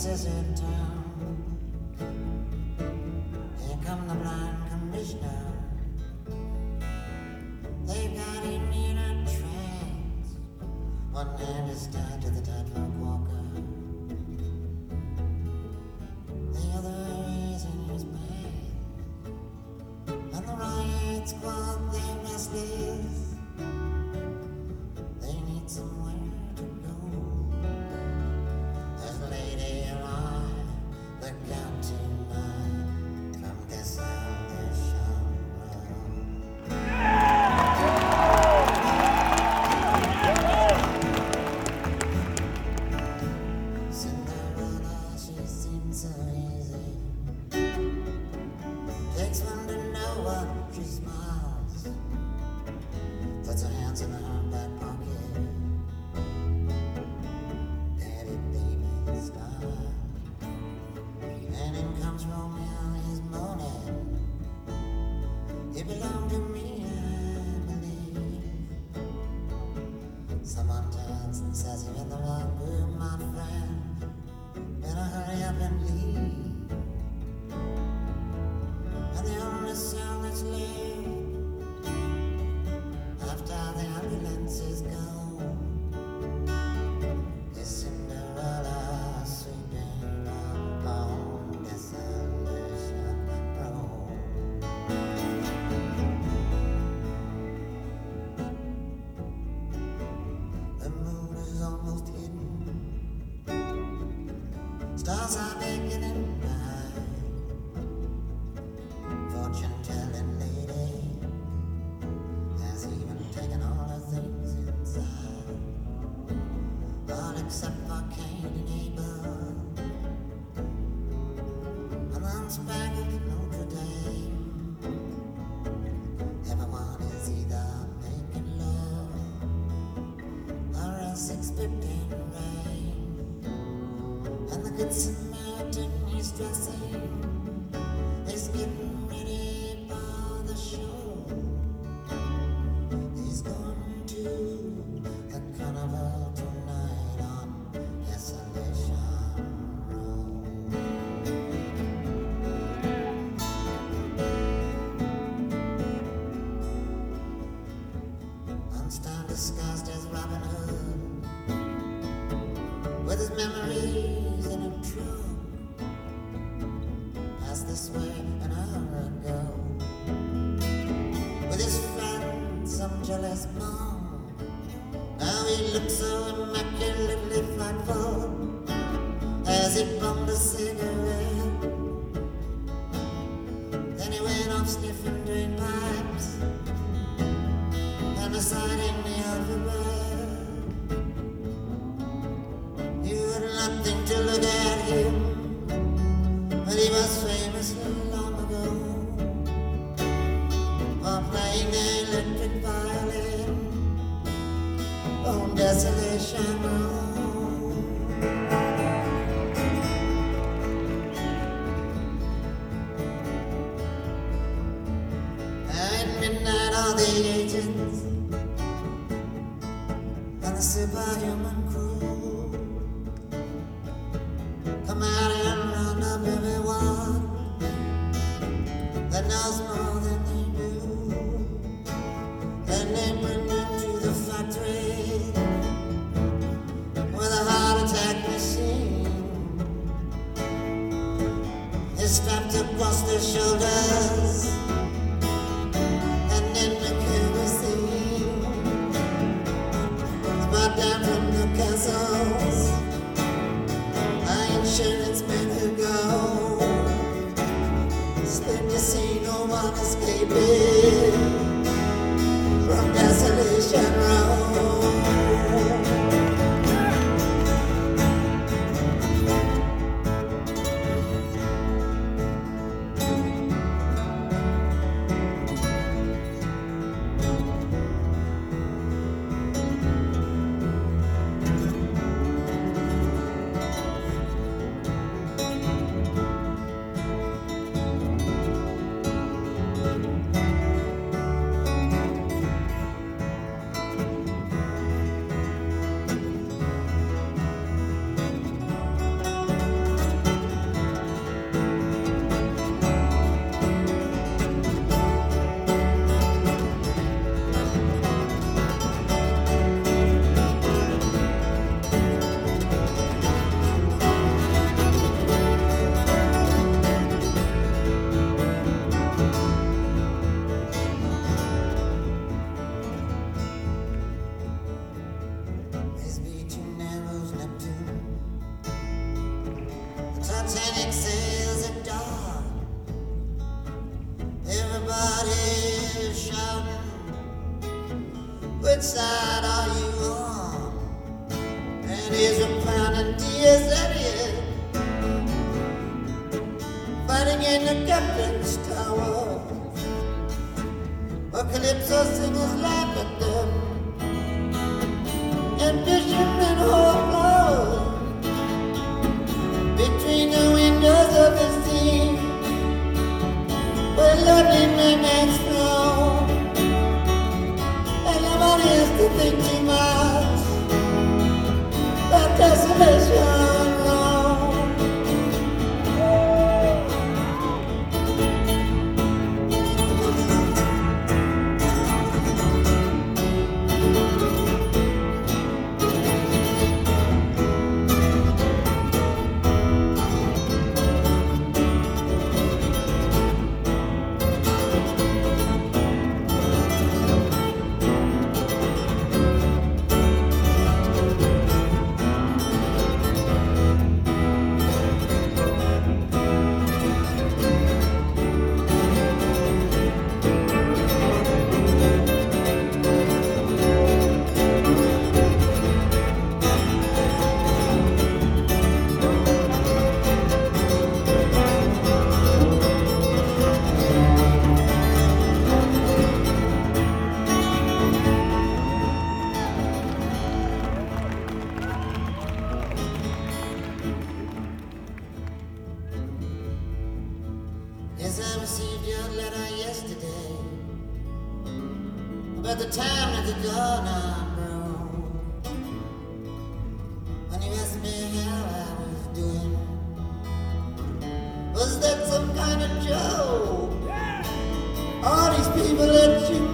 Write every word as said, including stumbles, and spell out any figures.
is in town. Here come the blind commissioner. They've got him in a trance. One hand is tied to the tightrope walker. The other is in his bed. And the riot squad, they're restless. They need somewhere to go. As Lady and I look out tonight from this audition room. Cinderella, she seems so easy. Takes one to know what she smiles. Puts her hands in her back pocket. Daddy, baby, style. And in comes Romeo, he's moaning. It belonged to me, I believe. Someone turns and says, you're in the wrong room, my friend. Better hurry up and leave. And the only sound that's left after the ambulance is gone is Cinderella sweeping along Desolation Road. The moon is almost hidden. Stars are beginning bright. Fortune-telling lady has even taken all the things inside, all except for Cain and Abel and the unspangled Notre Dame. Everyone is either making love or else expecting rain, and the Good Samaritan is dressing, is getting ready for the show. He's going to the carnival tonight on Desolation Road. Einstein disguised as Robin Hood, with his memories in a trunk, passed this way an hour ago. With his friend, some jealous mom. Now he looks so immaculately frightful as he bummed a cigarette. Then he went off sniffing drain pipes and reciting the alphabet. You had nothing to look at him, but he was famous long ago for playing the electric violin on Desolation Road. At midnight, all the agents and the superhuman crew come out and round up everyone that knows more than they do. And they bring them to the factory with a heart attack machine is strapped across their shoulders and in the kerosene. Brought down from the castle sails at dawn. Everybody's shouting, which side are you on? And here's a pounding tears at it, fighting in the captain's tower. A calypso singers laugh at them, and fishermen hold flowers between the windows of the sea, where lovely mermaids flow, and nobody has to think too much about desolation. Yes, I received your letter yesterday about the time that the doorknob broke, when you asked me how I was doing. Was that some kind of joke? All these people that you